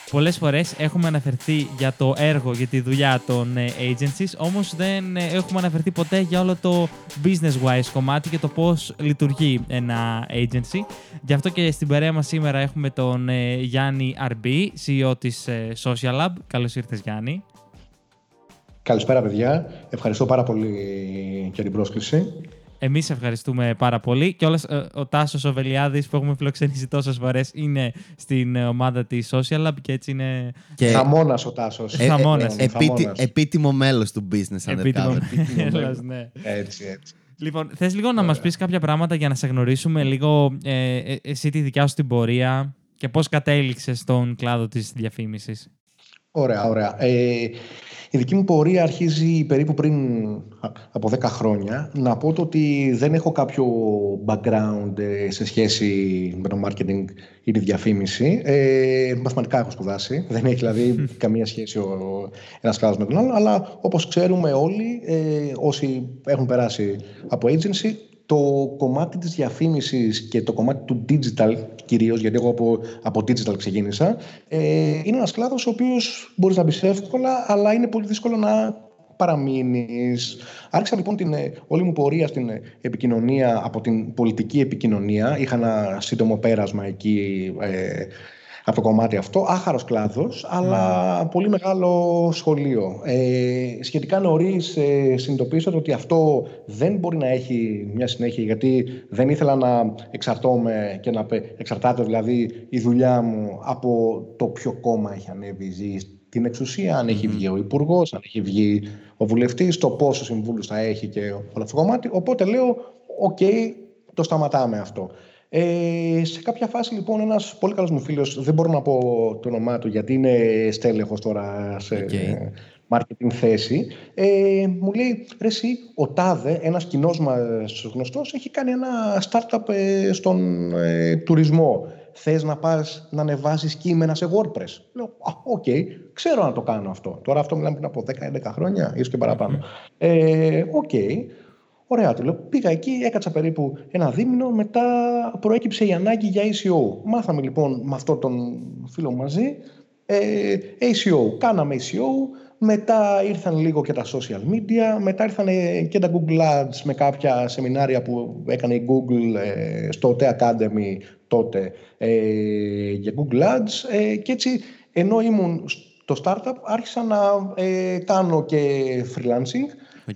Πολλές φορές έχουμε αναφερθεί για το έργο, για τη δουλειά των agencies, όμως δεν έχουμε αναφερθεί ποτέ για όλο το business-wise κομμάτι και το πώς λειτουργεί ένα agency. Γι' αυτό και στην παρέα μας σήμερα έχουμε τον Γιάννη Αρμπή, CEO της Social Lab. Καλώς ήρθες, Γιάννη. Καλησπέρα, παιδιά. Ευχαριστώ πάρα πολύ για την πρόσκληση. Εμείς ευχαριστούμε πάρα πολύ. Και όλος ο Τάσος ο Βελιάδης που έχουμε φιλοξενήσει τόσες φορές είναι στην ομάδα της Social Lab και έτσι είναι... Χαμώνας ο Τάσος. Επίτιμο μέλος του business undercover. Μέλος, ναι. Έτσι. Λοιπόν, θες λίγο να μας πεις κάποια πράγματα για να σε γνωρίσουμε λίγο εσύ τη δικιά σου την πορεία και πώς κατέληξες στον κλάδο της διαφήμισης. Ωραία. Η δική μου πορεία αρχίζει περίπου πριν από 10 χρόνια. Να πω το ότι δεν έχω κάποιο background σε σχέση με το marketing ή τη διαφήμιση. Μαθηματικά έχω σπουδάσει. Δεν έχει δηλαδή καμία σχέση ένας κλάδος με τον άλλο. Αλλά όπως ξέρουμε όλοι, όσοι έχουν περάσει από agency, το κομμάτι της διαφήμισης και το κομμάτι του digital κυρίως, γιατί εγώ από digital ξεκίνησα, είναι ένας κλάδος ο οποίος μπορείς να μπεις εύκολα, αλλά είναι πολύ δύσκολο να παραμείνεις. Άρχισα λοιπόν όλη μου πορεία στην επικοινωνία από την πολιτική επικοινωνία. Είχα ένα σύντομο πέρασμα εκεί από το κομμάτι αυτό, άχαρος κλάδος, αλλά πολύ μεγάλο σχολείο. Σχετικά νωρίς συνειδητοποίησα ότι αυτό δεν μπορεί να έχει μια συνέχεια, γιατί δεν ήθελα να εξαρτώμαι και να εξαρτάται δηλαδή η δουλειά μου από το ποιο κόμμα έχει ανέβει την εξουσία, αν έχει βγει ο υπουργός, αν έχει βγει ο βουλευτής, το πόσο συμβούλους θα έχει και όλο αυτό το κομμάτι. Οπότε λέω, το σταματάμε αυτό. Σε κάποια φάση λοιπόν ένας πολύ καλός μου φίλος, δεν μπορώ να πω το όνομά του γιατί είναι στέλεχος τώρα σε marketing θέση, μου λέει, ρε εσύ, ο Τάδε, ένας κοινός μας γνωστός, έχει κάνει ένα startup στον τουρισμό. Θες να πας να ανεβάσεις κείμενα σε WordPress? Λέω, ξέρω να το κάνω αυτό. Τώρα αυτό μιλάμε πριν από 10-11 χρόνια, ίσως και παραπάνω. Ωραία, του λέω. Πήγα εκεί, έκατσα περίπου ένα δίμηνο, μετά προέκυψε η ανάγκη για ACO. Μάθαμε λοιπόν με αυτόν τον φίλο μαζί ACO. Κάναμε ACO, μετά ήρθαν λίγο και τα social media, μετά ήρθαν και τα Google Ads με κάποια σεμινάρια που έκανε η Google στο T Academy τότε για Google Ads και έτσι ενώ ήμουν στο startup άρχισα να κάνω και freelancing.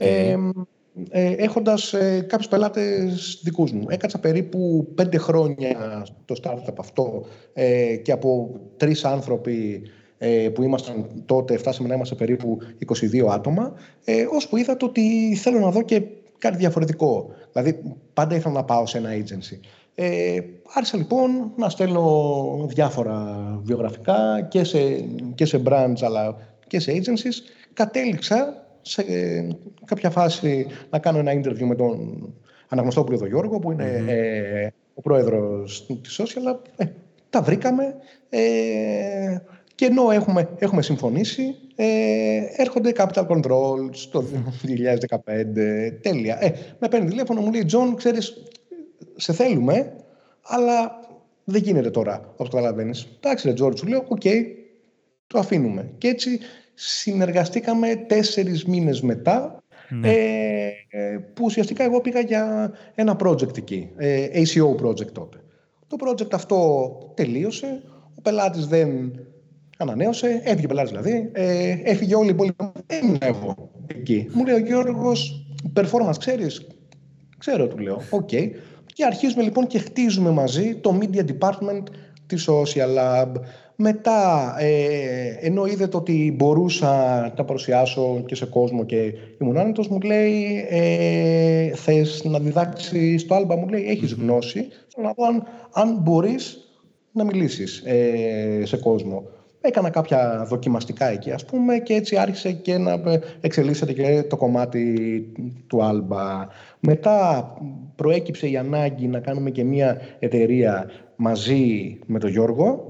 Έχοντας κάποιους πελάτες δικούς μου. Έκατσα περίπου 5 χρόνια στο startup αυτό και από 3 άνθρωποι που ήμασταν τότε, φτάσαμε να είμαστε περίπου 22 άτομα, ώσπου είδατε ότι θέλω να δω και κάτι διαφορετικό. Δηλαδή, πάντα ήθελα να πάω σε ένα agency. Άρχισα λοιπόν να στέλνω διάφορα βιογραφικά και σε brands αλλά και σε agencies. Κατέληξα σε κάποια φάση να κάνω ένα interview με τον Αναγνωστόπουλο τον Γιώργο που είναι ο πρόεδρος της Social Lab. Τα βρήκαμε και ενώ έχουμε συμφωνήσει έρχονται Capital Controls το 2015, τέλεια. Με παίρνει τηλέφωνο, μου λέει Τζον, ξέρεις, σε θέλουμε, αλλά δεν γίνεται τώρα, όπως καταλαβαίνεις. Εντάξει ρε Τζόρτζ, σου λέω, το αφήνουμε. Και έτσι συνεργαστήκαμε 4 μήνες μετά, που ουσιαστικά εγώ πήγα για ένα project εκεί, ACO project τότε. Το project αυτό τελείωσε, ο πελάτης δεν ανανέωσε, έφυγε ο πελάτης δηλαδή, έφυγε όλη η πόλη, έμεινα εγώ εκεί. Μου λέει ο Γιώργος, performance ξέρεις? Ξέρω, του λέω, Και αρχίζουμε λοιπόν και χτίζουμε μαζί το media department της Social Lab. Μετά, ενώ είδε ότι μπορούσα να τα παρουσιάσω και σε κόσμο και ήμουν άνετος, μου λέει, θες να διδάξεις το Alba? Μου λέει, έχεις γνώση, θέλω να δω αν μπορείς να μιλήσεις σε κόσμο. Έκανα κάποια δοκιμαστικά εκεί, ας πούμε, και έτσι άρχισε και να εξελίσσεται και το κομμάτι του Alba. Μετά προέκυψε η ανάγκη να κάνουμε και μια εταιρεία μαζί με τον Γιώργο.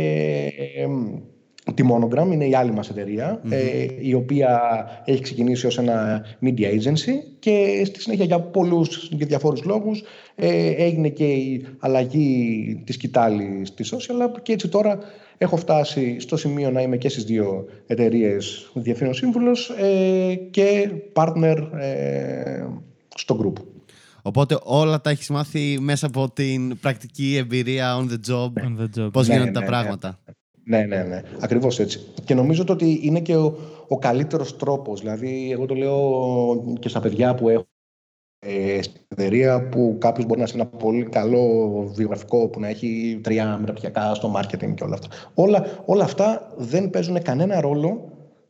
Τη Monogram είναι η άλλη μας εταιρεία, η οποία έχει ξεκινήσει ως ένα media agency και στη συνέχεια για πολλούς και διαφόρους λόγους έγινε και η αλλαγή της σκητάλης της Social Lab και έτσι τώρα Έχω φτάσει στο σημείο να είμαι και στις δύο εταιρείες διευθύνων σύμβουλος και partner στο group. Οπότε όλα τα έχεις μάθει μέσα από την πρακτική εμπειρία on the job, πώς γίνονται τα πράγματα. Ναι. Ακριβώς έτσι. Και νομίζω ότι είναι και ο καλύτερος τρόπος. Δηλαδή, εγώ το λέω και στα παιδιά που έχω στην εταιρεία, που κάποιος μπορεί να έχει ένα πολύ καλό βιογραφικό, που να έχει 3 μεταπτυχιακά στο marketing και όλα αυτά. Όλα αυτά δεν παίζουν κανένα ρόλο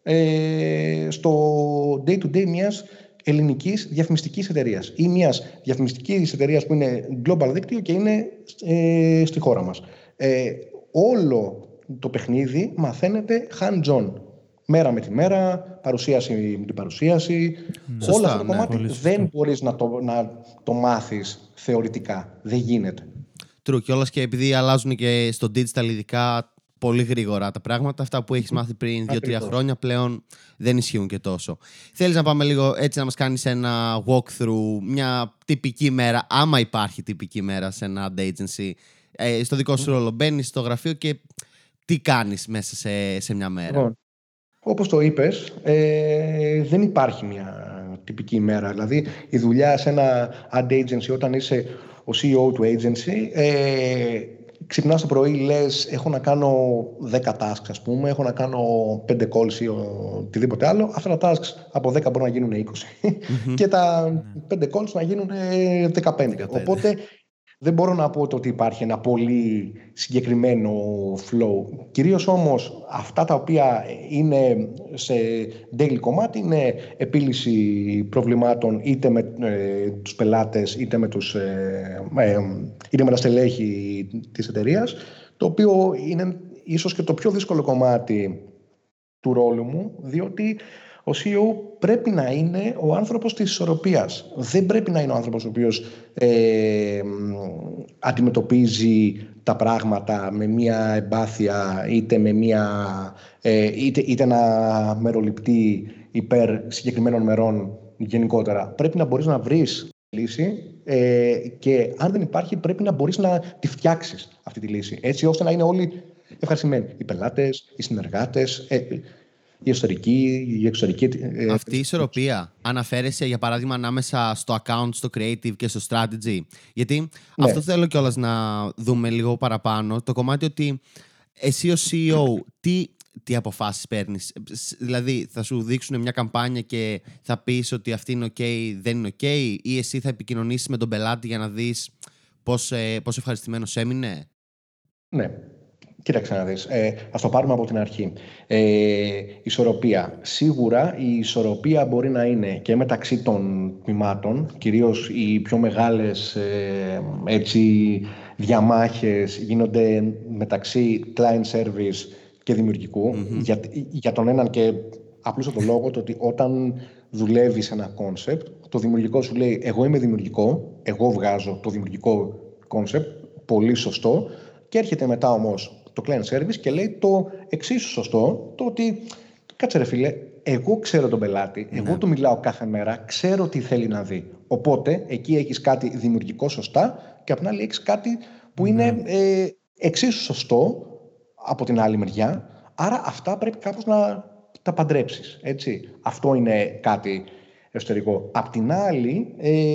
στο day-to-day μιας ελληνικής διαφημιστικής εταιρείας ή μιας διαφημιστικής εταιρείας που είναι global δίκτυο και είναι στη χώρα μας. Όλο το παιχνίδది μαθαίνεται hands-on. Μέρα με τη μέρα, παρουσίαση με την παρουσίαση. Σωστά, όλο αυτό το κομμάτι δεν μπορείς να το μάθεις θεωρητικά. Δεν γίνεται. True, και όλας και επειδή αλλάζουν και στο digital ειδικά πολύ γρήγορα τα πράγματα, αυτά που έχεις μάθει πριν 2-3 χρόνια πλέον δεν ισχύουν και τόσο. Θέλεις να πάμε λίγο έτσι να μας κάνεις ένα walkthrough, μια τυπική μέρα, άμα υπάρχει τυπική μέρα σε ένα ad agency, στο δικό σου ρόλο? Μπαίνεις στο γραφείο και τι κάνεις μέσα σε μια μέρα? Όπως το είπες, δεν υπάρχει μια τυπική ημέρα. Δηλαδή, η δουλειά σε ένα ad agency, όταν είσαι ο CEO του agency, ξυπνάς το πρωί, λες, έχω να κάνω 10 tasks, ας πούμε, έχω να κάνω 5 calls ή οτιδήποτε άλλο. Αυτά τα tasks από 10 μπορούν να γίνουν 20 και τα 5 calls να γίνουν 15. Οπότε, δεν μπορώ να πω ότι υπάρχει ένα πολύ συγκεκριμένο flow. Κυρίως όμως αυτά τα οποία είναι σε daily κομμάτι είναι επίλυση προβλημάτων είτε με τους πελάτες είτε με τα στελέχη της εταιρείας, το οποίο είναι ίσως και το πιο δύσκολο κομμάτι του ρόλου μου, διότι ο CEO πρέπει να είναι ο άνθρωπος της ισορροπίας. Δεν πρέπει να είναι ο άνθρωπος ο οποίος αντιμετωπίζει τα πράγματα με μια εμπάθεια είτε να μεροληπτεί υπέρ συγκεκριμένων μερών γενικότερα. Πρέπει να μπορείς να βρεις λύση και αν δεν υπάρχει πρέπει να μπορείς να τη φτιάξεις αυτή τη λύση, έτσι ώστε να είναι όλοι ευχαριστημένοι. Οι πελάτες, οι συνεργάτες, η εσωτερική, η εξωτερική. Αυτή η ισορροπία αναφέρεσαι για παράδειγμα ανάμεσα στο account, στο creative και στο strategy? Γιατί αυτό θέλω κιόλας να δούμε λίγο παραπάνω. Το κομμάτι ότι εσύ ως CEO τι αποφάσεις παίρνεις? Δηλαδή θα σου δείξουν μια καμπάνια και θα πεις ότι αυτή είναι ok, δεν είναι ok, ή εσύ θα επικοινωνήσεις με τον πελάτη για να δεις πώς ευχαριστημένος έμεινε? Ναι. Κοίταξε να δεις. Ας το πάρουμε από την αρχή. Ισορροπία. Σίγουρα η ισορροπία μπορεί να είναι και μεταξύ των τμήματων, κυρίως οι πιο μεγάλες διαμάχες γίνονται μεταξύ client service και δημιουργικού. Για τον έναν και απλούστατο λόγο, το ότι όταν δουλεύεις ένα concept, το δημιουργικό σου λέει εγώ είμαι δημιουργικό, εγώ βγάζω το δημιουργικό concept, πολύ σωστό, και έρχεται μετά όμως το client service και λέει το εξίσου σωστό, το ότι κάτσε ρε φίλε, εγώ ξέρω τον πελάτη, εγώ του μιλάω κάθε μέρα, ξέρω τι θέλει να δει. Οπότε εκεί έχεις κάτι δημιουργικό σωστά και απ' την άλλη έχεις κάτι που είναι εξίσου σωστό από την άλλη μεριά. Άρα αυτά πρέπει κάπως να τα παντρέψεις, έτσι. Αυτό είναι κάτι εσωτερικό. Απ' την άλλη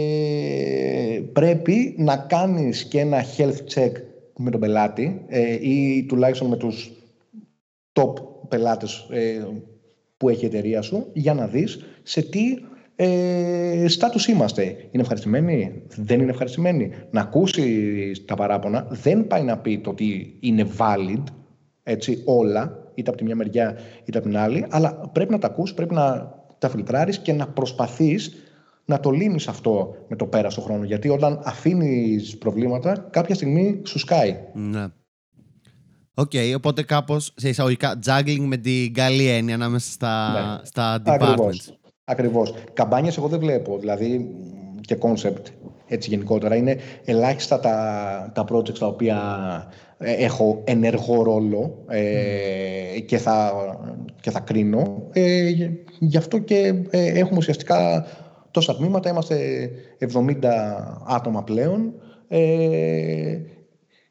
πρέπει να κάνεις και ένα health check με τον πελάτη ή τουλάχιστον με τους top πελάτες που έχει η εταιρεία σου, για να δεις σε τι status είμαστε. Είναι ευχαριστημένοι, δεν είναι ευχαριστημένοι? Να ακούσει τα παράπονα, δεν πάει να πει το ότι είναι valid, έτσι, όλα, είτε από τη μια μεριά είτε από την άλλη, αλλά πρέπει να τα ακούσεις, πρέπει να τα φιλτράρεις και να προσπαθείς να το λύνεις αυτό με το πέρας του χρόνου. Γιατί όταν αφήνεις προβλήματα, κάποια στιγμή σου σκάει. Ναι. Οκ, οπότε κάπως σε εισαγωγικά juggling με την καλή έννοια ανάμεσα στα departments. Ακριβώς. Καμπάνιες εγώ δεν βλέπω, δηλαδή και concept έτσι γενικότερα. Είναι ελάχιστα τα projects τα οποία έχω ενεργό ρόλο και θα κρίνω. Γι' αυτό και έχουμε ουσιαστικά τόσα τμήματα, είμαστε 70 άτομα πλέον.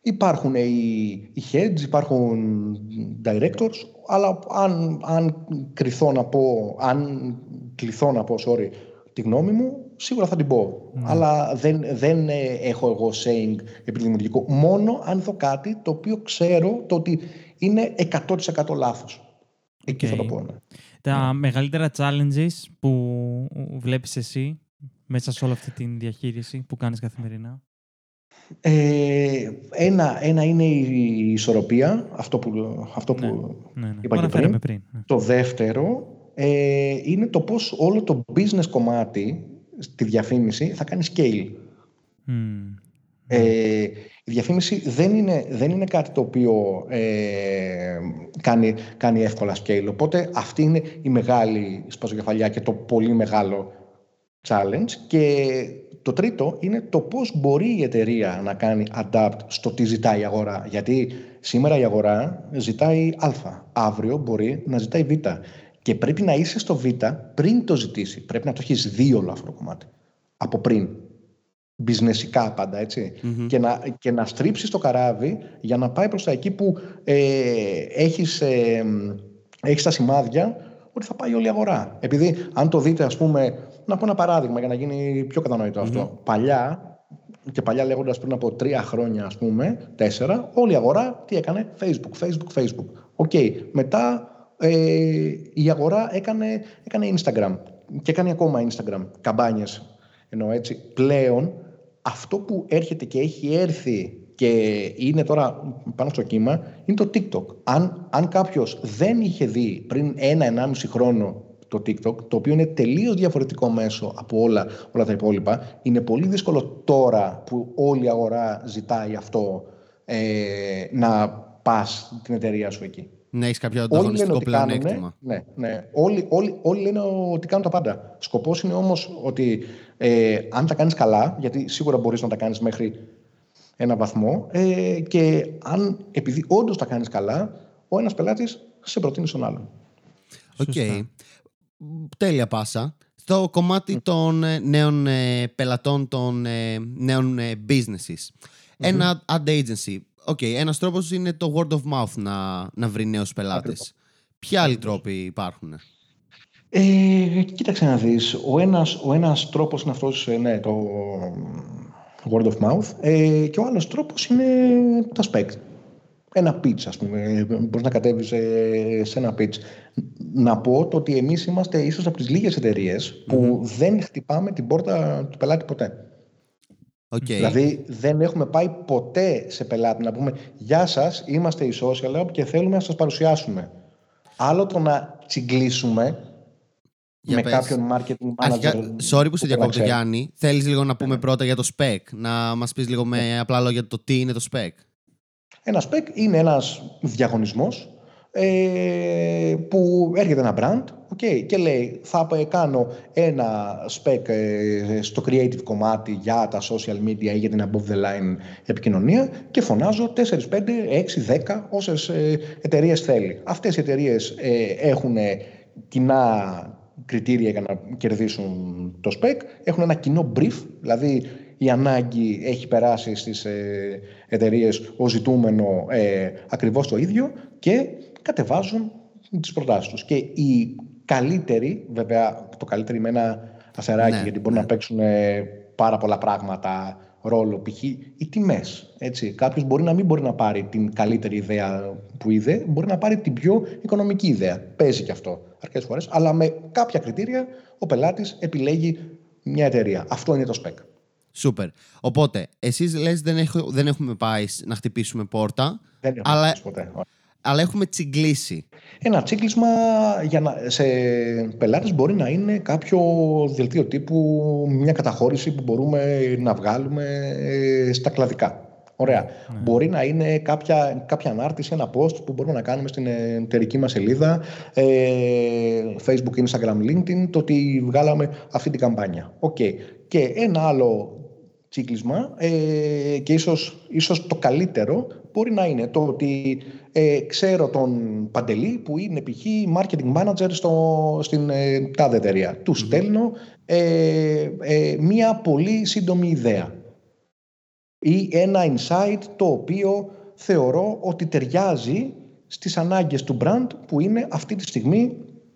Υπάρχουν οι heads, υπάρχουν directors, αλλά αν κληθώ να πω, τη γνώμη μου, σίγουρα θα την πω. Αλλά δεν έχω εγώ saying επιδημιουργικό. Μόνο αν δω κάτι το οποίο ξέρω το ότι είναι 100% λάθος. Εκεί θα το πω. Ναι. Τα μεγαλύτερα challenges που βλέπεις εσύ μέσα σε όλη αυτή τη διαχείριση που κάνεις καθημερινά. Ένα είναι η ισορροπία, αυτό που είπα και πριν. Το δεύτερο είναι το πώς όλο το business κομμάτι στη διαφήμιση θα κάνει scale. Η διαφήμιση δεν είναι κάτι το οποίο κάνει εύκολα scale. Οπότε αυτή είναι η μεγάλη σπαζοκεφαλιά και το πολύ μεγάλο challenge. Και το τρίτο είναι το πώς μπορεί η εταιρεία να κάνει adapt στο τι ζητάει η αγορά. Γιατί σήμερα η αγορά ζητάει α, αύριο μπορεί να ζητάει β. Και πρέπει να είσαι στο β πριν το ζητήσει. Πρέπει να το έχεις δει όλο αυτό το κομμάτι. Από πριν. Μπιζνεσικά πάντα, έτσι. Και να στρίψεις το καράβι για να πάει προς τα εκεί που έχεις τα σημάδια ότι θα πάει όλη η αγορά. Επειδή αν το δείτε, ας πούμε, να πω ένα παράδειγμα για να γίνει πιο κατανοητό αυτό. Παλιά λέγοντας πριν από 3 χρόνια, ας πούμε, 4, όλη η αγορά τι έκανε? Facebook. Μετά η αγορά έκανε Instagram και έκανε ακόμα Instagram, καμπάνιες. Ενώ έτσι, πλέον αυτό που έρχεται και έχει έρθει και είναι τώρα πάνω στο κύμα είναι το TikTok. Αν κάποιος δεν είχε δει πριν 1-1,5 χρόνο το TikTok, το οποίο είναι τελείως διαφορετικό μέσο από όλα τα υπόλοιπα, είναι πολύ δύσκολο τώρα που όλη η αγορά ζητάει αυτό να πας την εταιρεία σου εκεί. Να έχεις κάποιο ανταγωνιστικό πλεονέκτημα. Ναι. Όλοι λένε ότι κάνουν τα πάντα. Σκοπός είναι όμως ότι αν τα κάνεις καλά, γιατί σίγουρα μπορείς να τα κάνεις μέχρι ένα βαθμό, και επειδή όντως τα κάνεις καλά, ο ένας πελάτης σε προτείνει στον άλλον. Τέλεια πάσα. Στο κομμάτι των νέων πελατών, των νέων businesses. Ένα ad agency. Ένας τρόπος είναι το word of mouth να βρει νέους πελάτες. Ποια άλλοι τρόποι υπάρχουν? Κοίταξε να δεις. Ο ένας τρόπος είναι αυτός, το word of mouth, και ο άλλος τρόπος είναι τα spec. Ένα pitch, ας πούμε. Μπορείς να κατέβεις σε ένα pitch. Να πω το ότι εμείς είμαστε ίσως από τις λίγες εταιρείες που δεν χτυπάμε την πόρτα του πελάτη ποτέ. Δηλαδή δεν έχουμε πάει ποτέ σε πελάτη να πούμε «Γεια σας, είμαστε η Social Hub και θέλουμε να σας παρουσιάσουμε». Άλλο το να τσιγκλίσουμε με κάποιον marketing manager. Sorry που σε διακόπτω, Γιάννη. Θέλεις λίγο να πούμε πρώτα για το spec? Να μας πεις λίγο με απλά λόγια το τι είναι το spec? Ένα spec είναι ένας διαγωνισμός που έρχεται ένα brand και λέει θα κάνω ένα spec στο creative κομμάτι για τα social media ή για την above the line επικοινωνία και φωνάζω 4, 5, 6, 10 όσες εταιρείες θέλει. Αυτές οι εταιρείες έχουν κοινά κριτήρια για να κερδίσουν το spec, έχουν ένα κοινό brief, δηλαδή η ανάγκη έχει περάσει στις εταιρείες ως ζητούμενο ακριβώς το ίδιο και κατεβάζουν τις προτάσεις τους. Και οι καλύτεροι, βέβαια το καλύτεροι με ένα αστεράκι, γιατί μπορούν να παίξουν πάρα πολλά πράγματα ρόλο, π.χ. οι τιμές. Κάποιος μπορεί να μην μπορεί να πάρει την καλύτερη ιδέα που είδε, μπορεί να πάρει την πιο οικονομική ιδέα. Παίζει και αυτό αρκετές φορές, αλλά με κάποια κριτήρια ο πελάτης επιλέγει μια εταιρεία. Αυτό είναι το spec. Σούπερ. Οπότε, εσείς λες δεν έχουμε πάει να χτυπήσουμε πόρτα, αλλά έχουμε τσιγκλίσει. Ένα τσίγκλισμα σε πελάτες μπορεί να είναι κάποιο δελτίο τύπου, μια καταχώρηση που μπορούμε να βγάλουμε στα κλαδικά. Ωραία. Μπορεί να είναι κάποια ανάρτηση, ένα post που μπορούμε να κάνουμε στην εταιρική μας σελίδα, Facebook, Instagram, LinkedIn, το ότι βγάλαμε αυτή την καμπάνια. Και ένα άλλο τσίκλισμα, και ίσως το καλύτερο, μπορεί να είναι το ότι ξέρω τον Παντελή που είναι π.χ. marketing manager στην τάδε εταιρεία. Του στέλνω μία πολύ σύντομη ιδέα. ή ένα insight το οποίο θεωρώ ότι ταιριάζει στις ανάγκες του brand που είναι αυτή τη στιγμή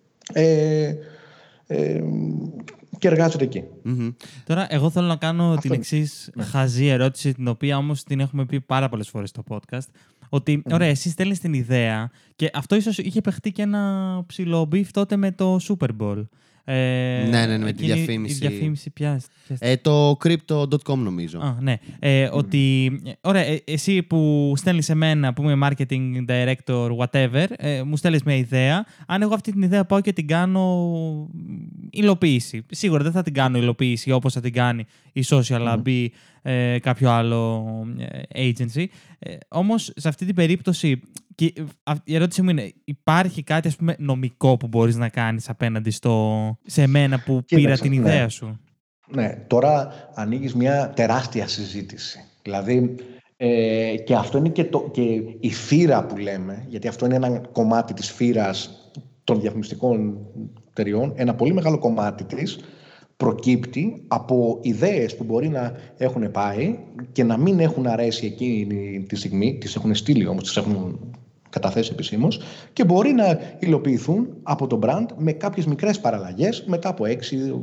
και εργάζεται εκεί. Τώρα, εγώ θέλω να κάνω την εξής χαζή ερώτηση, την οποία όμως την έχουμε πει πάρα πολλές φορές στο podcast. Ότι, ωραία, εσύ στέλνεις την ιδέα και αυτό ίσως είχε παιχτεί και ένα ψηλό μπιφ τότε με το Super Bowl. Ναι, με τη διαφήμιση. Η διαφήμιση το crypto.com νομίζω. Ναι. Ότι, ωραία, εσύ που στέλνεις εμένα, που είμαι marketing director, whatever, μου στέλνεις μια ιδέα. Αν εγώ αυτή την ιδέα πάω και την κάνω υλοποίηση. Σίγουρα δεν θα την κάνω υλοποίηση όπως θα την κάνει η Social Lab ή κάποιο άλλο agency. Όμως, σε αυτή την περίπτωση, και η ερώτηση μου είναι, υπάρχει κάτι, ας πούμε, νομικό που μπορείς να κάνεις απέναντι σε μένα που πήρα την ιδέα σου? Ναι, τώρα ανοίγεις μια τεράστια συζήτηση. Δηλαδή, και αυτό είναι και η φύρα που λέμε, γιατί αυτό είναι ένα κομμάτι της φύρας των διαφημιστικών εταιριών, ένα πολύ μεγάλο κομμάτι της προκύπτει από ιδέες που μπορεί να έχουν πάει και να μην έχουν αρέσει εκείνη τη στιγμή, τις έχουν στείλει όμως, τις έχουν καταθέσει επισήμως και μπορεί να υλοποιηθούν από το brand με κάποιες μικρές παραλλαγές μετά από 6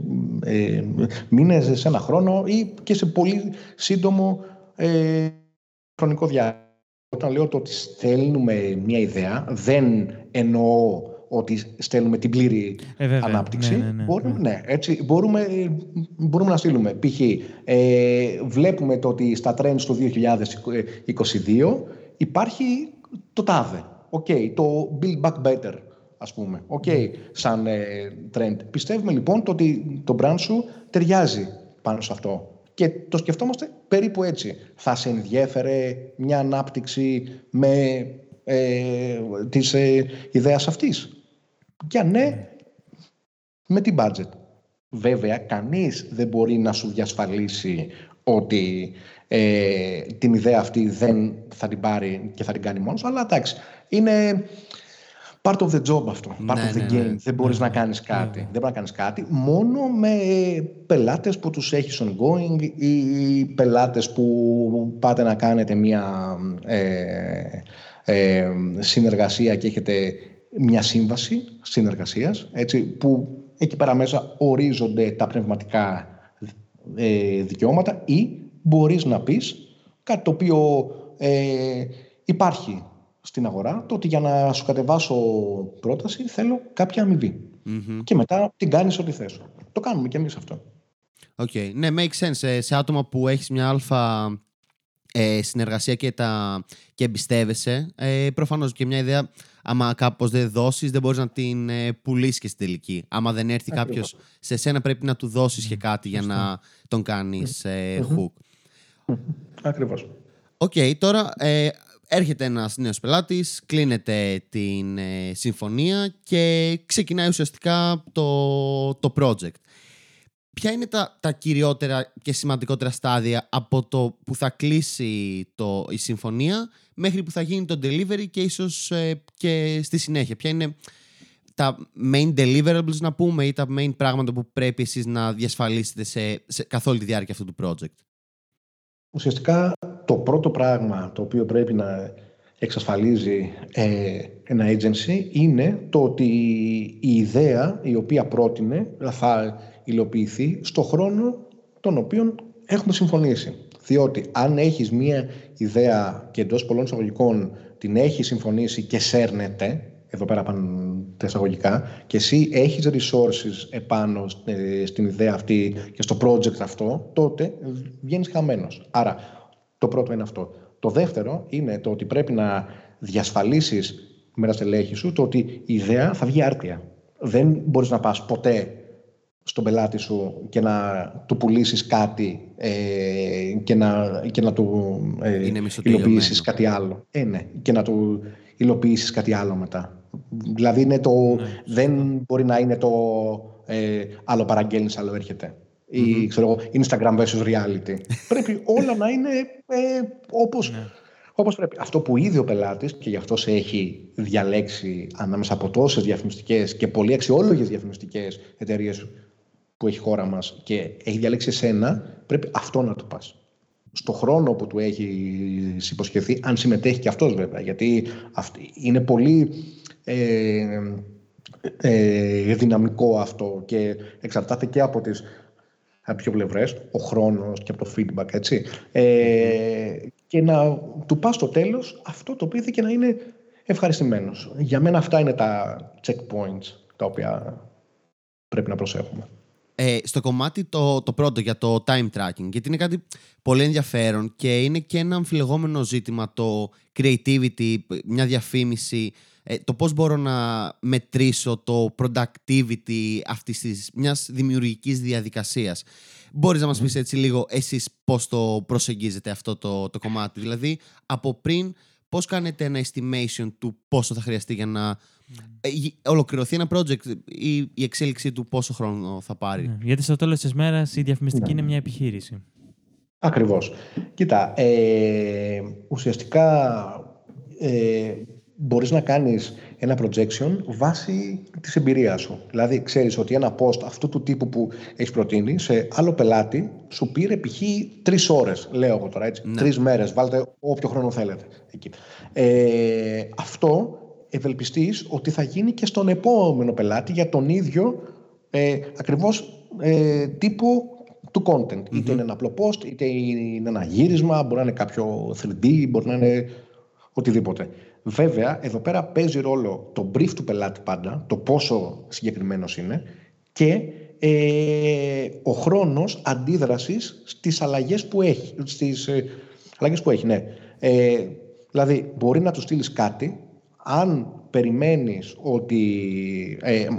μήνες, σε ένα χρόνο ή και σε πολύ σύντομο χρονικό διάστημα. Όταν λέω το ότι στέλνουμε μια ιδέα, δεν εννοώ ότι στέλνουμε την πλήρη ανάπτυξη. Έτσι, μπορούμε να στείλουμε. Π.χ. Βλέπουμε το ότι στα trends του 2022 υπάρχει το τάδε. Το Build Back Better, ας πούμε. Σαν trend. Πιστεύουμε λοιπόν το ότι το brand σου ταιριάζει πάνω σε αυτό. Και το σκεφτόμαστε περίπου έτσι. Θα σε ενδιέφερε μια ανάπτυξη με της ιδέας αυτής? Και ναι, με την budget. Βέβαια, κανείς δεν μπορεί να σου διασφαλίσει ότι την ιδέα αυτή δεν θα την πάρει και θα την κάνει μόνος. Αλλά εντάξει, είναι part of the job αυτό. Part of the game. Δεν μπορείς να κάνεις κάτι. Δεν μπορεί να κάνεις κάτι μόνο με πελάτες που τους έχεις ongoing ή πελάτες που πάτε να κάνετε μια συνεργασία και έχετε μια σύμβαση συνεργασίας, έτσι, που εκεί πέρα μέσα ορίζονται τα πνευματικά δικαιώματα, ή μπορείς να πεις κάτι το οποίο υπάρχει στην αγορά, το ότι για να σου κατεβάσω πρόταση θέλω κάποια αμοιβή. Και μετά την κάνεις ό,τι θες. Το κάνουμε και εμείς αυτό. Ναι, make sense. Σε άτομα που έχεις μια αλφα συνεργασία και εμπιστεύεσαι, προφανώς και μια ιδέα, άμα κάπως δεν δώσεις, δεν μπορείς να την πουλήσεις και στην τελική. Άμα δεν έρθει κάποιος σε σένα, πρέπει να του δώσεις και κάτι για να τον κάνεις hook. Ακριβώς. Τώρα έρχεται ένας νέος πελάτης, κλείνεται την συμφωνία και ξεκινάει ουσιαστικά το project. Ποια είναι τα κυριότερα και σημαντικότερα στάδια από το που θα κλείσει η συμφωνία μέχρι που θα γίνει το delivery και ίσως και στη συνέχεια? Ποια είναι τα main deliverables, να πούμε, ή τα main πράγματα που πρέπει εσείς να διασφαλίσετε σε καθ' όλη τη διάρκεια αυτού του project? Ουσιαστικά το πρώτο πράγμα το οποίο πρέπει να εξασφαλίζει ένα agency είναι το ότι η ιδέα η οποία πρότεινε θα υλοποιηθεί στο χρόνο τον οποίο έχουμε συμφωνήσει. Διότι αν έχεις μία ιδέα και εντός πολλών εισαγωγικών την έχεις συμφωνήσει και σέρνεται, εδώ πέρα πάνε τα εισαγωγικά, και εσύ έχεις resources επάνω στην ιδέα αυτή και στο project αυτό, τότε βγαίνεις χαμένος. Άρα το πρώτο είναι αυτό. Το δεύτερο είναι το ότι πρέπει να διασφαλίσεις με τα στελέχη σου το ότι η ιδέα θα βγει άρτια. Δεν μπορείς να πας ποτέ στον πελάτη σου και να του πουλήσεις κάτι και να του υλοποιήσεις κάτι άλλο. Ναι, και να του υλοποιήσεις κάτι άλλο μετά. Δηλαδή είναι δεν μπορεί να είναι το άλλο παραγγέλνεις, άλλο έρχεται. Ή ξέρω εγώ, Instagram versus reality. Πρέπει όλα να είναι όπως πρέπει. Αυτό που ήδη ο πελάτης, και γι' αυτό σε έχει διαλέξει ανάμεσα από τόσες διαφημιστικές και πολύ αξιόλογες διαφημιστικές εταιρείες που έχει η χώρα μας και έχει διαλέξει εσένα, πρέπει αυτό να του πας. στο χρόνο που του έχει υποσχεθεί, αν συμμετέχει και αυτός βέβαια, γιατί είναι πολύ δυναμικό αυτό και εξαρτάται και από τις πιο πλευρές, ο χρόνος και από το feedback, έτσι. Και να του πας στο τέλος αυτό το οποίο ήθελε και να είναι ευχαριστημένος. Για μένα αυτά είναι τα checkpoints τα οποία πρέπει να προσέχουμε. Στο κομμάτι το πρώτο για το time tracking, γιατί είναι κάτι πολύ ενδιαφέρον και είναι και ένα αμφιλεγόμενο ζήτημα το creativity, μια διαφήμιση, το πώς μπορώ να μετρήσω το productivity αυτής της μιας δημιουργικής διαδικασίας. Μπορείς να μας πεις έτσι λίγο εσείς πώς το προσεγγίζετε αυτό το κομμάτι, δηλαδή από πριν πώς κάνετε ένα estimation του πόσο θα χρειαστεί για να ολοκληρωθεί ένα project ή η εξέλιξή του πόσο χρόνο θα πάρει. Γιατί στο τέλος της μέρας η διαφημιστική είναι μια επιχείρηση. Ακριβώς. Κοίτα, ουσιαστικά μπορείς να κάνεις ένα projection βάσει της εμπειρίας σου. Δηλαδή, ξέρεις ότι ένα post αυτού του τύπου που έχεις προτείνει σε άλλο πελάτη σου πήρε π.χ. 3 ώρες, λέω εγώ τώρα, έτσι. 3 μέρες, βάλτε όποιο χρόνο θέλετε εκεί. Αυτό ευελπιστείς ότι θα γίνει και στον επόμενο πελάτη για τον ίδιο ακριβώς τύπο του content. Είτε είναι ένα απλό post, είτε είναι ένα γύρισμα, μπορεί να είναι κάποιο 3D, μπορεί να είναι οτιδήποτε. Βέβαια, εδώ πέρα παίζει ρόλο το brief του πελάτη πάντα, το πόσο συγκεκριμένος είναι και ο χρόνος αντίδρασης στις αλλαγές που έχει. Ναι. Δηλαδή, μπορεί να του στείλεις κάτι, αν περιμένεις ότι...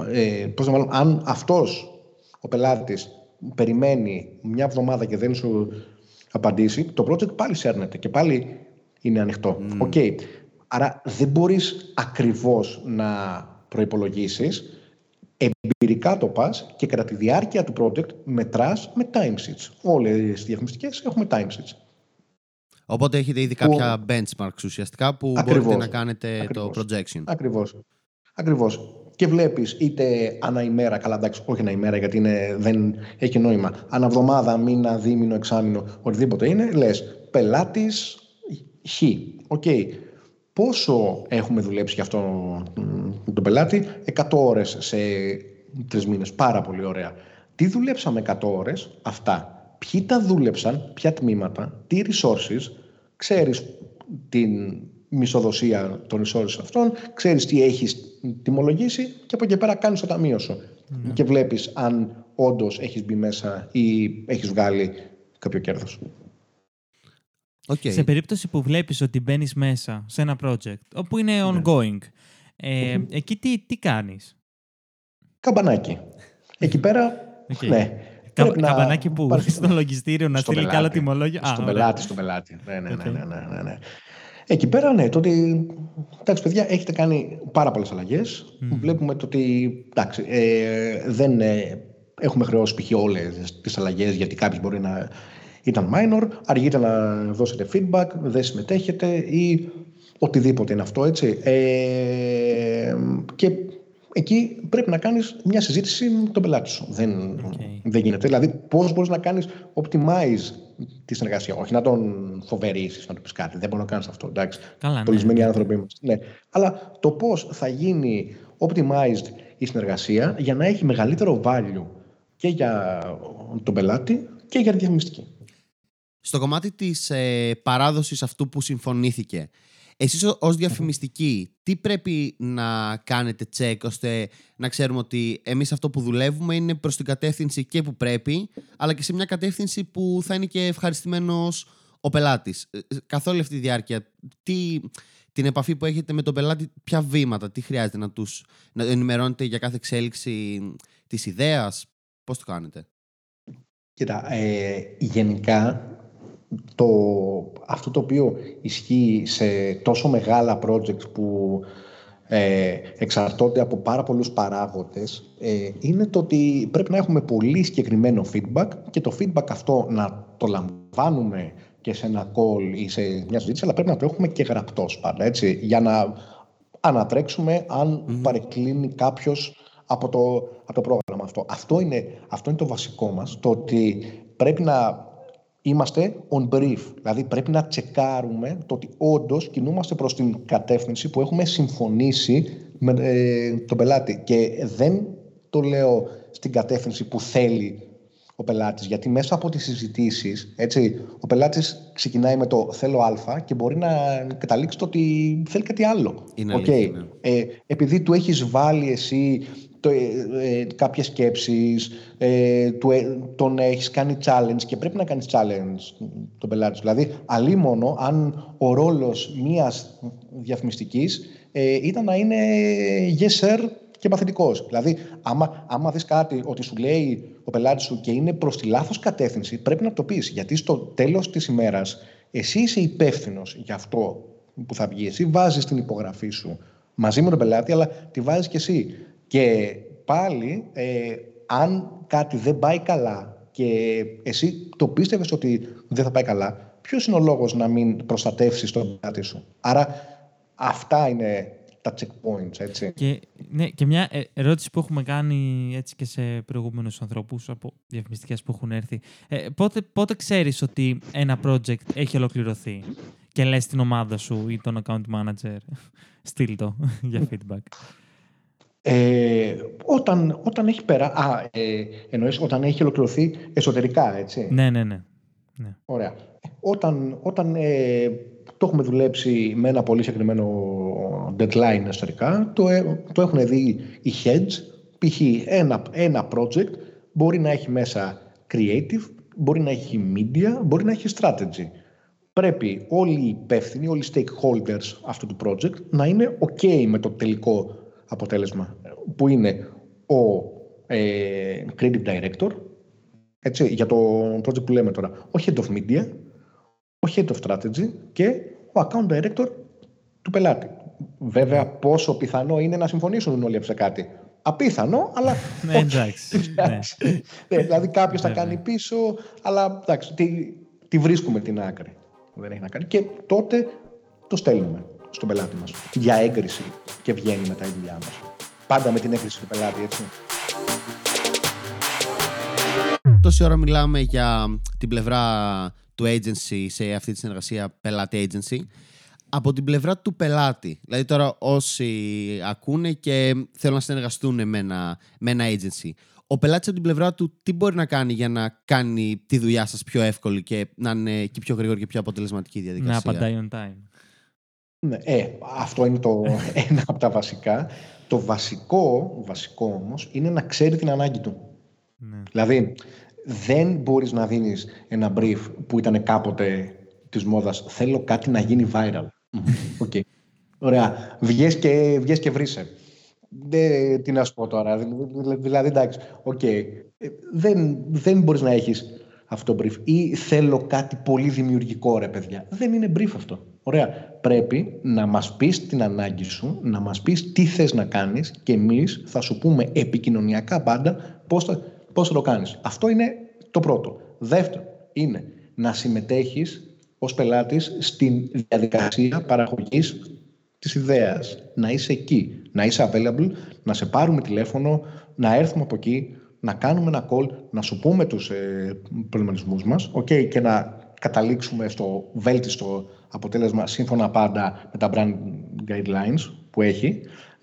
αν αυτός ο πελάτης περιμένει μια εβδομάδα και δεν σου απαντήσει, το project πάλι σέρνεται και πάλι είναι ανοιχτό. Okay. Άρα δεν μπορείς ακριβώς να προϋπολογίσεις. Εμπειρικά το πας και κατά τη διάρκεια του project μετράς με timesheets. Όλες οι διαφημιστικές έχουμε timesheets. Οπότε έχετε ήδη κάποια benchmarks ουσιαστικά που μπορείτε να κάνετε το projection. Ακριβώς. Και βλέπεις είτε ανά ημέρα, καλά εντάξει, όχι ανά ημέρα γιατί δεν έχει νόημα, ανά εβδομάδα, μήνα, δίμηνο, εξάμηνο, οτιδήποτε είναι, λες πελάτης Χ. Okay. Πόσο έχουμε δουλέψει για αυτόν τον πελάτη? 100 ώρες σε 3 μήνες. Πάρα πολύ ωραία. Τι δουλέψαμε 100 ώρες? Αυτά. Ποιοι τα δούλεψαν, ποια τμήματα, τι resources, ξέρεις την μισοδοσία των resources αυτών, ξέρεις τι έχεις τιμολογήσει και από εκεί πέρα κάνεις το ταμείο σου. Και βλέπεις αν όντως έχεις μπει μέσα ή έχεις βγάλει κάποιο κέρδος. Okay. Σε περίπτωση που βλέπεις ότι μπαίνεις μέσα σε ένα project όπου είναι ongoing, εκεί τι κάνεις? Καμπανάκι. Εκεί πέρα, ναι. Καμπανάκι που στο λογιστήριο να στείλει κι άλλο τιμολόγιο. Στον πελάτη. Ναι. Εκεί πέρα, ναι, το ότι, εντάξει παιδιά, έχετε κάνει πάρα πολλές αλλαγές. Βλέπουμε το ότι, εντάξει, δεν έχουμε χρεώσει π.χ. όλες τις αλλαγές, γιατί κάποιος μπορεί να ήταν minor, αργείτε να δώσετε feedback, δεν συμμετέχετε ή οτιδήποτε είναι αυτό, έτσι. Και εκεί πρέπει να κάνεις μια συζήτηση με τον πελάτη σου. Δεν γίνεται. Δηλαδή, πώς μπορείς να κάνεις optimize τη συνεργασία. Όχι να τον φοβερίσεις, να του πεις κάτι. Δεν μπορεί να κάνεις αυτό. Εντάξει. Πολυσμένοι άνθρωποι είμαστε. Ναι. Αλλά το πώς θα γίνει optimized η συνεργασία για να έχει μεγαλύτερο value και για τον πελάτη και για τη διαφημιστική. Στο κομμάτι της παράδοσης αυτού που συμφωνήθηκε, εσείς ως διαφημιστικοί, τι πρέπει να κάνετε check ώστε να ξέρουμε ότι εμείς αυτό που δουλεύουμε είναι προς την κατεύθυνση και που πρέπει, αλλά και σε μια κατεύθυνση που θα είναι και ευχαριστημένος ο πελάτης. Καθ' όλη αυτή τη διάρκεια, την επαφή που έχετε με τον πελάτη, ποια βήματα, τι χρειάζεται να ενημερώνετε για κάθε εξέλιξη της ιδέας, πώς το κάνετε? Κοίτα, γενικά αυτό το οποίο ισχύει σε τόσο μεγάλα projects που εξαρτώνται από πάρα πολλούς παράγοντες είναι το ότι πρέπει να έχουμε πολύ συγκεκριμένο feedback και το feedback αυτό να το λαμβάνουμε και σε ένα call ή σε μια συζήτηση, αλλά πρέπει να το έχουμε και γραπτός πάντα, έτσι, για να ανατρέξουμε αν παρεκκλίνει κάποιος από το πρόγραμμα αυτό. Αυτό είναι το βασικό μας, το ότι πρέπει να είμαστε on brief. Δηλαδή πρέπει να τσεκάρουμε το ότι όντως κινούμαστε προς την κατεύθυνση που έχουμε συμφωνήσει με τον πελάτη. Και δεν το λέω στην κατεύθυνση που θέλει ο πελάτης, γιατί μέσα από τις συζητήσεις, έτσι, ο πελάτης ξεκινάει με το θέλω α και μπορεί να καταλήξει το ότι θέλει κάτι άλλο. Είναι αλήθεια, ναι. Επειδή του έχεις βάλει εσύ κάποιες σκέψεις, τον έχεις κάνει challenge και πρέπει να κάνεις challenge τον πελάτη. Δηλαδή, αλίμονο αν ο ρόλος μιας διαφημιστικής ήταν να είναι yes sir και παθητικός. Δηλαδή, άμα δεις κάτι ότι σου λέει ο πελάτης σου και είναι προς τη λάθος κατεύθυνση, πρέπει να το πεις. Γιατί στο τέλος της ημέρας, εσύ είσαι υπεύθυνος για αυτό που θα βγει. Εσύ βάζεις την υπογραφή σου μαζί με τον πελάτη, αλλά τη βάζεις και εσύ. Και πάλι, αν κάτι δεν πάει καλά και εσύ το πίστευες ότι δεν θα πάει καλά, ποιος είναι ο λόγος να μην προστατεύσεις τον πελάτη σου? Άρα, αυτά είναι τα checkpoints, έτσι. Και μια ερώτηση που έχουμε κάνει έτσι και σε προηγούμενους ανθρώπους από διαφημιστικές που έχουν έρθει. Πότε ξέρεις ότι ένα project έχει ολοκληρωθεί και λες την ομάδα σου ή τον account manager στείλ το για feedback? Όταν έχει εννοείς όταν έχει ολοκληρωθεί εσωτερικά, έτσι. Ναι. Ωραία. Όταν το έχουμε δουλέψει με ένα πολύ συγκεκριμένο deadline εσωτερικά, το έχουν δει οι heads, π.χ. ένα project μπορεί να έχει μέσα creative, μπορεί να έχει media, μπορεί να έχει strategy. Πρέπει όλοι οι υπεύθυνοι, όλοι οι stakeholders αυτού του project να είναι OK με το τελικό αποτέλεσμα, που είναι ο creative director, έτσι, για το project που λέμε τώρα, ο head of media, ο head of strategy και ο account director του πελάτη. Βέβαια, πόσο πιθανό είναι να συμφωνήσουν όλοι σε κάτι? Απίθανο, αλλά ναι, εντάξει. Δηλαδή κάποιος θα κάνει πίσω, αλλά εντάξει, τη βρίσκουμε την άκρη. Δεν έχει να κάνει. Και τότε το στέλνουμε στον πελάτη μας για έγκριση και βγαίνει μετά η δουλειά μας. Πάντα με την έγκριση του πελάτη, έτσι. Τόση ώρα μιλάμε για την πλευρά του agency σε αυτή τη συνεργασία πελάτη-agency. Από την πλευρά του πελάτη, δηλαδή τώρα όσοι ακούνε και θέλουν να συνεργαστούν με ένα agency, ο πελάτης από την πλευρά του τι μπορεί να κάνει για να κάνει τη δουλειά σας πιο εύκολη και να είναι και πιο γρήγορη και πιο αποτελεσματική η διαδικασία? Να απαντάει on time. Ναι, αυτό είναι ένα από τα βασικά. Το βασικό όμως είναι να ξέρει την ανάγκη του. Ναι. Δηλαδή, δεν μπορείς να δίνεις ένα brief που ήταν κάποτε της μόδας «Θέλω κάτι να γίνει viral». Okay. Ωραία. Βγες και βρήσε. Τι να σου πω τώρα. Δηλαδή, εντάξει, δεν μπορείς να έχεις αυτό το brief. Ή «Θέλω κάτι πολύ δημιουργικό, ρε παιδιά». Δεν είναι brief αυτό. Ωραία. Πρέπει να μας πεις την ανάγκη σου, να μας πεις τι θες να κάνεις και εμείς θα σου πούμε επικοινωνιακά πάντα πώς θα το κάνεις. Αυτό είναι το πρώτο. Δεύτερο είναι να συμμετέχεις ως πελάτης στην διαδικασία παραγωγής της ιδέας. Να είσαι εκεί, να είσαι available, να σε πάρουμε τηλέφωνο, να έρθουμε από εκεί, να κάνουμε ένα call, να σου πούμε τους προβληματισμούς μας και να καταλήξουμε στο βέλτιστο αποτέλεσμα σύμφωνα πάντα με τα brand guidelines που έχει.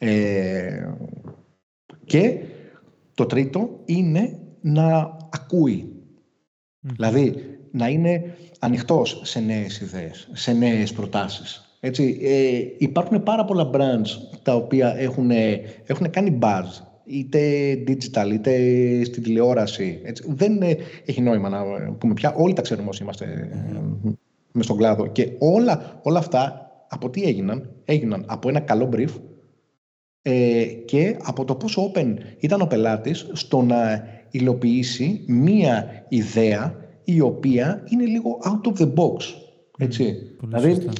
Και το τρίτο είναι να ακούει. Δηλαδή, να είναι ανοιχτός σε νέες ιδέες, σε νέες προτάσεις. Έτσι, υπάρχουν πάρα πολλά brands τα οποία έχουν κάνει buzz, είτε digital, είτε στην τηλεόραση. Έτσι. Δεν έχει νόημα να πούμε πια. Όλοι τα ξέρουμε όσοι είμαστε μες στον κλάδο. Και όλα αυτά από τι έγιναν? Έγιναν από ένα καλό brief και από το πόσο open ήταν ο πελάτης στο να υλοποιήσει μία ιδέα η οποία είναι λίγο out of the box. Έτσι. Δηλαδή,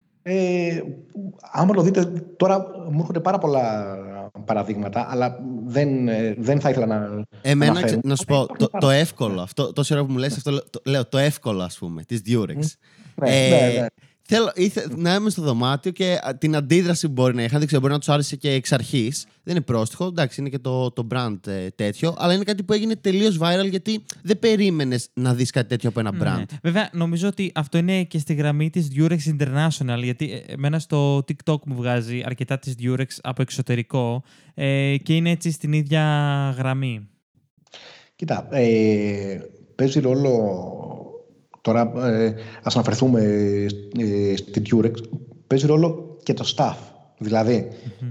άμα το δείτε, τώρα μου έρχονται πάρα πολλά παραδείγματα, αλλά δεν θα ήθελα να αναφέρω. Να σου πω, το εύκολο, αυτό, τόση ώρα που μου λες αυτό, λέω το εύκολο, ας πούμε, της Durex. Ναι. να είμαι στο δωμάτιο και την αντίδραση που μπορεί να είχαν. Δεν ξέρω, μπορεί να του άρεσε και εξ αρχής. Δεν είναι πρόστιχο. Εντάξει, είναι και το brand τέτοιο. Αλλά είναι κάτι που έγινε τελείως viral γιατί δεν περίμενες να δεις κάτι τέτοιο από ένα brand. Βέβαια, νομίζω ότι αυτό είναι και στη γραμμή της Durex International. Γιατί εμένα στο TikTok μου βγάζει αρκετά της Durex από εξωτερικό και είναι έτσι στην ίδια γραμμή. Κοίτα, παίζει ρόλο. Τώρα, ας αναφερθούμε στη Durex. Παίζει ρόλο και το staff. Δηλαδή,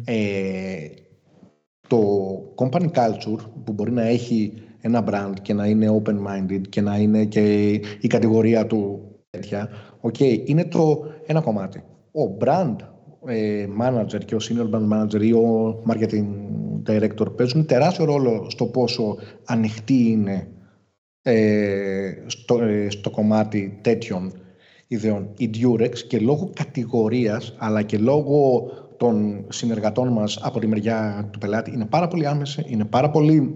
το company culture που μπορεί να έχει ένα brand και να είναι open-minded και να είναι και η κατηγορία του τέτοια, είναι το ένα κομμάτι. Ο brand manager και ο senior brand manager ή ο marketing director παίζουν τεράστιο ρόλο στο πόσο ανοιχτή είναι στο κομμάτι τέτοιων ιδεών. Η Durex και λόγω κατηγορίας αλλά και λόγω των συνεργατών μας από τη μεριά του πελάτη είναι πάρα πολύ άμεση, είναι πάρα πολύ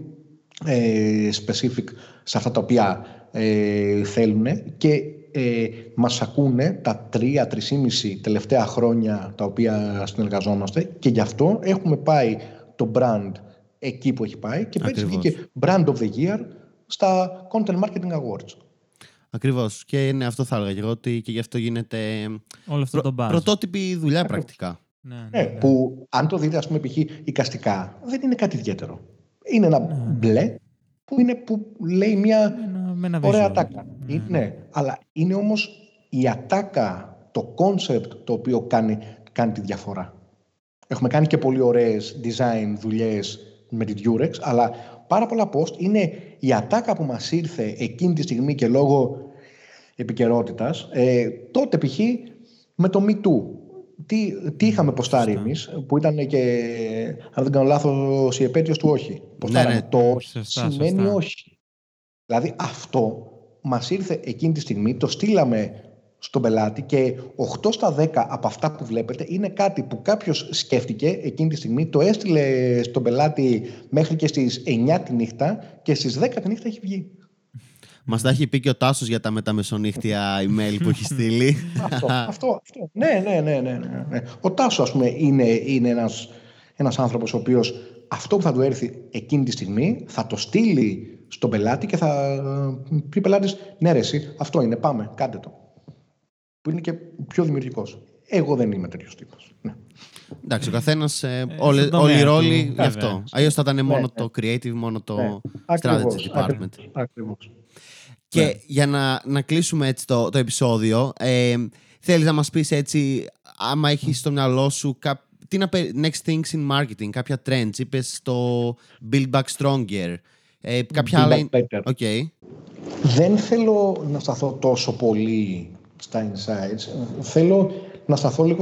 specific σε αυτά τα οποία θέλουν και μας ακούνε τα 3-3,5 τελευταία χρόνια τα οποία συνεργαζόμαστε και γι' αυτό έχουμε πάει το brand εκεί που έχει πάει και πέρυσι βγήκε Brand of the Year στα Content Marketing Awards. Ακριβώς. Και ναι, αυτό θα έλεγα και εγώ ότι και γι' αυτό γίνεται όλο αυτό το buzz. Πρωτότυπη δουλειά πρακτικά. Ναι. Που αν το δείτε, ας πούμε, π.χ. εικαστικά, δεν είναι κάτι ιδιαίτερο. Είναι ένα μπλε που λέει μια ωραία ατάκα. Ναι. Αλλά είναι όμως η ατάκα, το concept το οποίο κάνει τη διαφορά. Έχουμε κάνει και πολύ ωραίες design δουλειές με την Durex, αλλά πάρα πολλά post είναι η ατάκα που μας ήρθε εκείνη τη στιγμή και λόγω επικαιρότητας. Τότε π.χ. με το Me Too. Τι είχαμε ποστάρει εμείς, που ήταν και, αν δεν κάνω λάθος, η επέτειος του όχι. Ποστάραμε το όχι σημαίνει όχι. Δηλαδή αυτό μας ήρθε εκείνη τη στιγμή, το στείλαμε στον πελάτη και 8 στα 10 από αυτά που βλέπετε είναι κάτι που κάποιος σκέφτηκε εκείνη τη στιγμή, το έστειλε στον πελάτη μέχρι και στις 9 τη νύχτα και στις 10 τη νύχτα έχει βγει. Μας τα έχει πει και ο Τάσος για τα μεταμεσονύχτια email που έχει στείλει. Αυτό. Ναι. Ο Τάσος, ας πούμε, είναι ένας άνθρωπος ο οποίος αυτό που θα του έρθει εκείνη τη στιγμή θα το στείλει στον πελάτη και θα πει πελάτης, ναι ρε εσύ, αυτό είναι, πάμε, κάντε το. Που είναι και πιο δημιουργικός. Εγώ δεν είμαι τέτοιος τύπος. Ναι. Εντάξει, ο καθένας, όλοι οι ρόλοι γι' αυτό. Αλλιώς θα ήταν μόνο το creative, μόνο το strategy department. Ακριβώς. Και για να κλείσουμε έτσι το επεισόδιο, θέλεις να μας πεις έτσι, άμα έχεις στο μυαλό σου τι να next things in marketing, κάποια trends, είπες το build back stronger, κάποια άλλα. Okay. Δεν θέλω να σταθώ τόσο πολύ στα insights. Θέλω να σταθώ λίγο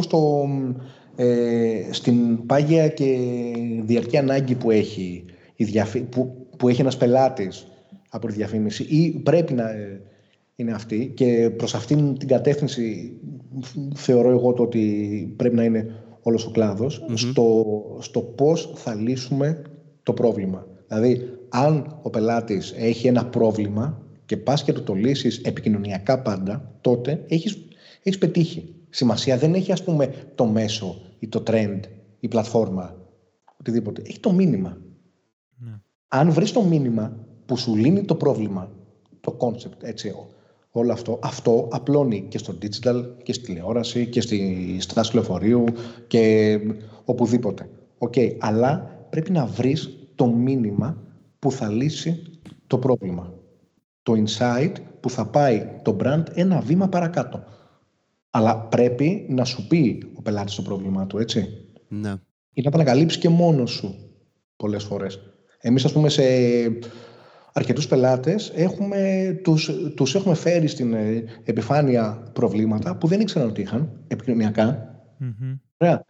στην πάγια και διαρκή ανάγκη που έχει, που έχει ένας πελάτης από τη διαφήμιση ή πρέπει να είναι αυτή και προς αυτήν την κατεύθυνση θεωρώ εγώ το ότι πρέπει να είναι όλος ο κλάδος στο πώς θα λύσουμε το πρόβλημα. Δηλαδή, αν ο πελάτης έχει ένα πρόβλημα και πας και το λύσεις επικοινωνιακά πάντα, τότε έχεις πετύχει. Σημασία δεν έχει, ας πούμε, το μέσο ή το trend, η πλατφόρμα, οτιδήποτε. Έχει το μήνυμα. Ναι. Αν βρεις το μήνυμα που σου λύνει το πρόβλημα, το concept, έτσι, όλο αυτό απλώνει και στο digital και στη τηλεόραση και στη στάση λεωφορείου και οπουδήποτε. Αλλά πρέπει να βρεις το μήνυμα που θα λύσει το πρόβλημα. Το insight που θα πάει το brand ένα βήμα παρακάτω. Αλλά πρέπει να σου πει ο πελάτης το πρόβλημά του, έτσι. Ναι. Ή να τα ανακαλύψεις και μόνος σου πολλές φορές. Εμείς, ας πούμε, σε αρκετούς πελάτες τους έχουμε φέρει στην επιφάνεια προβλήματα που δεν ήξεραν ότι είχαν επικοινωνιακά. Mm-hmm. Ωραία.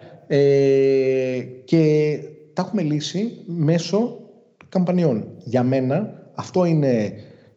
Και τα έχουμε λύσει μέσω καμπανιών. Για μένα αυτό είναι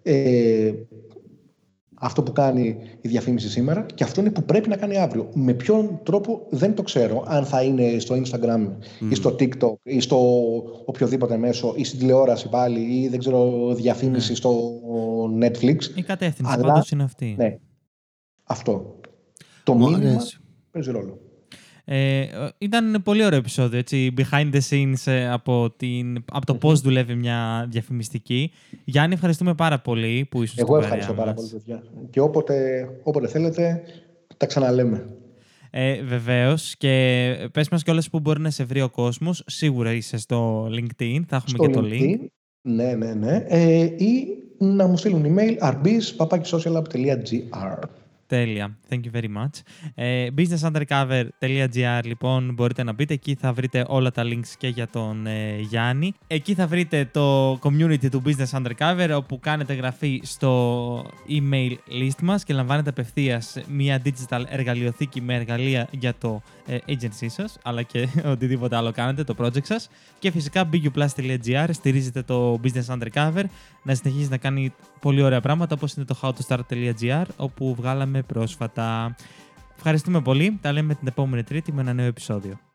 αυτό που κάνει η διαφήμιση σήμερα και αυτό είναι που πρέπει να κάνει αύριο. Με ποιον τρόπο δεν το ξέρω. Αν θα είναι στο Instagram ή στο TikTok ή στο οποιοδήποτε μέσο ή στην τηλεόραση πάλι ή δεν ξέρω διαφήμιση στο Netflix. Η κατεύθυνση πάντως είναι αυτή. Ναι. Αυτό. Το μήνυμα παίζει ρόλο. Ήταν πολύ ωραίο επεισόδιο, έτσι, behind the scenes από το πώς δουλεύει μια διαφημιστική. Γιάννη, ευχαριστούμε πάρα πολύ που ήσουν στην παρέα μας. Εγώ ευχαριστώ πάρα πολύ, παιδιά. Και όποτε θέλετε, τα ξαναλέμε. Βεβαίως. Και πες μας κιόλας που μπορεί να σε βρει ο κόσμος. Σίγουρα είσαι στο LinkedIn, θα έχουμε και το link. Ναι. Ή να μου στείλουν email arbis@sociallab.gr. Τέλεια. Thank you very much. businessundercover.gr λοιπόν, μπορείτε να μπείτε. Εκεί θα βρείτε όλα τα links και για τον Γιάννη. Εκεί θα βρείτε το community του Business Undercover, όπου κάνετε εγγραφή στο email list μας και λαμβάνετε απευθείας μια digital εργαλειοθήκη με εργαλεία για το agency σας, αλλά και οτιδήποτε άλλο κάνετε, το project σας. Και φυσικά buplus.gr στηρίζετε το Business Undercover να συνεχίζει να κάνει πολύ ωραία πράγματα, όπως είναι το howtostart.gr, όπου βγάλαμε πρόσφατα. Ευχαριστούμε πολύ. Τα λέμε την επόμενη Τρίτη με ένα νέο επεισόδιο.